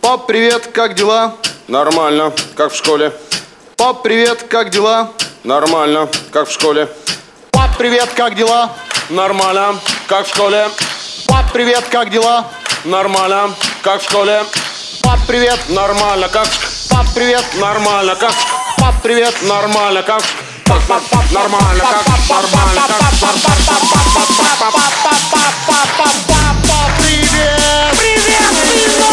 Пап, привет, как дела? Нормально, как в школе. Пап, привет, как дела? Нормально, как в школе. Пап, привет, как дела? Нормально, как в школе. Пап, привет, как дела? Нормально, как в школе. Пап, привет, Нормально, как пап, привет, нормально, как пап, привет, нормально, как нормально, как нормально, папа, привет! Привет, сынок!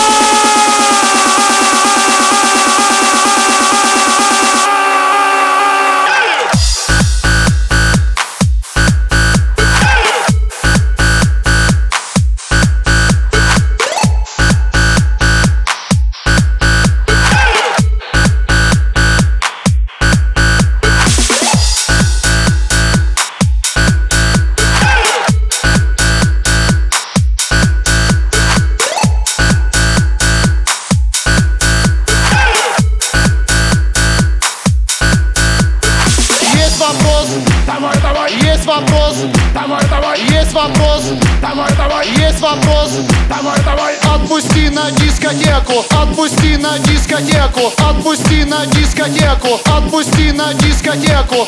Есть вопрос, Давай, есть вопрос, давай, есть вопрос. давай. Отпусти на дискотеку, отпусти на дискотеку, отпусти на дискотеку, отпусти на дискотеку.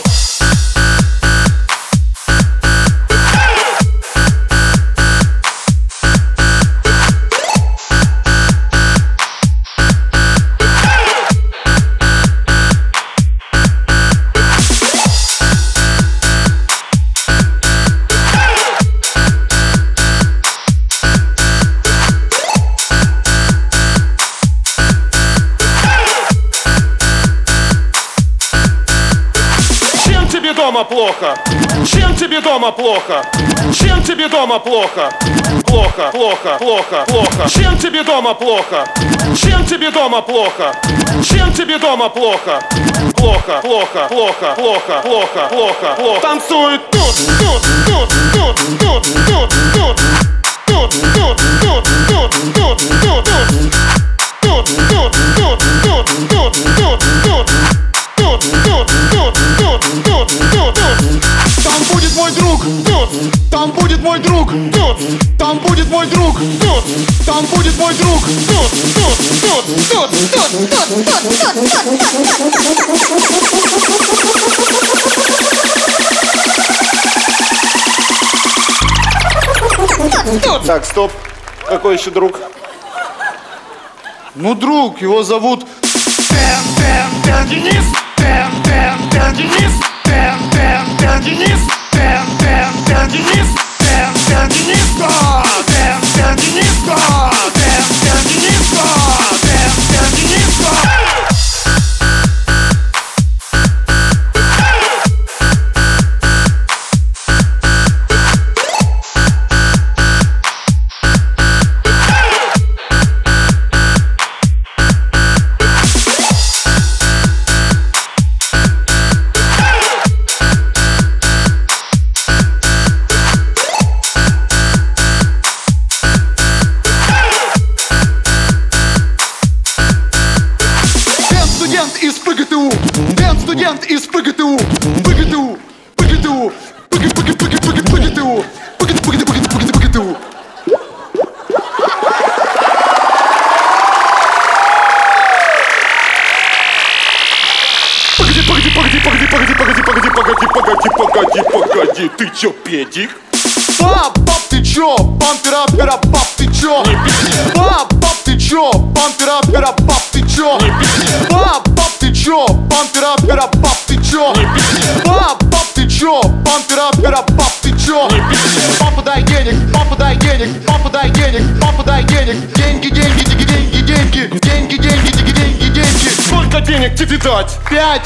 дома плохо? Чем тебе дома плохо? Чем тебе дома плохо? Плохо, плохо, плохо, плохо. Чем тебе дома плохо? Чем тебе дома плохо? Чем тебе дома плохо? Плохо, плохо, плохо, плохо, плохо, плохо, плохо. Танцует тут, тут, тут, тут, тут, тут, тут, тут, тут, тут, тут, тут, тут, тут, тут, тут, тут, тут, тут, тут. Там будет мой друг, там будет мой друг, там будет мой друг, там будет мой друг. Так, стоп. Какой еще друг? Ну, друг, его зовут Денис, Денис, Денис, Денис, студент из ПГТУ, ПГТУ, ПГТУ, ПГТУ, ПГТУ. Погоди, ты чё, педик? Пап, ты чё, пампера, пап, ты чё? Пап, ты чё, пампера, пап, ты чё? Пап, ты чё, пампера, пап, ты чё? Пап, ты чё, пампера, пап, ты чё? Папа, дай денег, папа, дай денег, папа, дай денег, папа, дай денег. Деньги, деньги, деньги, деньги, деньги, деньги, деньги, деньги, деньги, деньги. Сколько денег тебе дать? 5.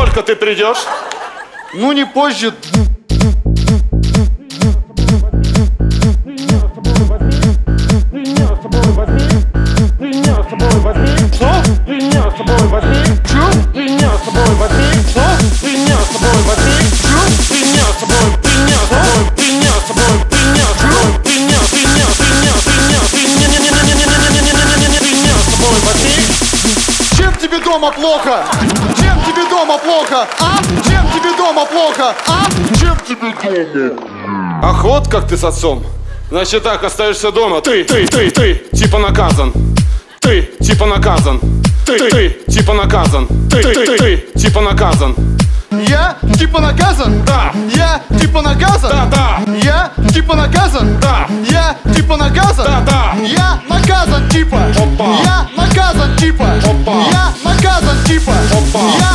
сколько ты придешь? Ну не позже. Что? Меня с собой возьми. Чё? Меня с собой возьми. Что? Меня с собой возьми. Чё? Меня с собой, меня с собой, меня с собой, меня с собой, меня с собой возьми. Чем тебе дома плохо? Чем тебе дома плохо? А? Чем тебе дома плохо? А? Чем тебе дома? Ах, вот как ты с отцом. Значит так, остаешься дома. Ты, типа наказан. Ты, типа наказан. Ты, типа наказан. Ты, типа наказан. Я типа наказан? Да. Я типа наказан? Да. Я типа наказан? Да. Я типа наказан? Да. Я наказан типа. Опа. Я наказан типа. Опа. Я наказан типа. Опа. Я